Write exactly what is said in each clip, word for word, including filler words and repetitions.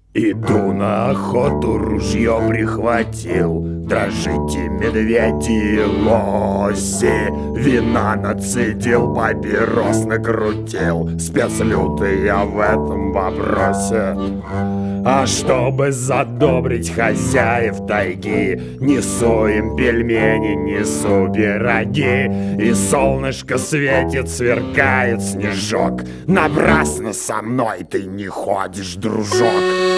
Иду на охоту, ружье прихватил. Дрожите, медведи, лоси. Вина нацедил, папирос накрутил. Спецлютый я в этом вопросе. А чтобы задобрить хозяев тайги, несу им пельмени, несу пироги. И солнышко светит, сверкает снежок. Напрасно со мной ты не ходишь, дружок.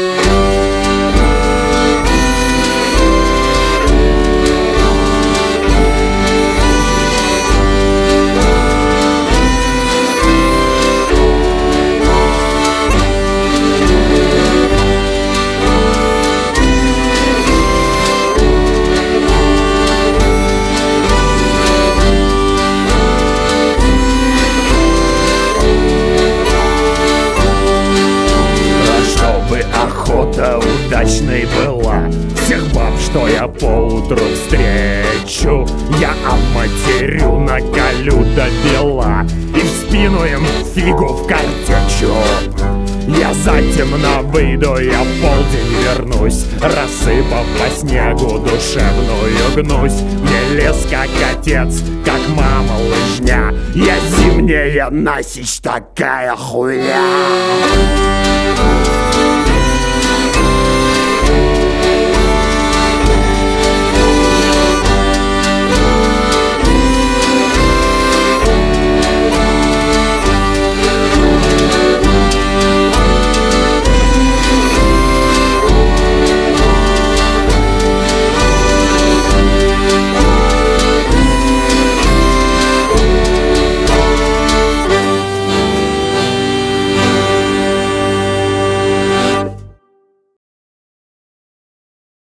Охота удачной была. Всех баб, что я поутру встречу, я обматерю, наколю до бела и в спину им фигу в картечу. Я затемно выйду, я в полдень вернусь, рассыпав по снегу душевную гнусь. Мне лес как отец, как мама лыжня, я зимняя насечь такая хуя.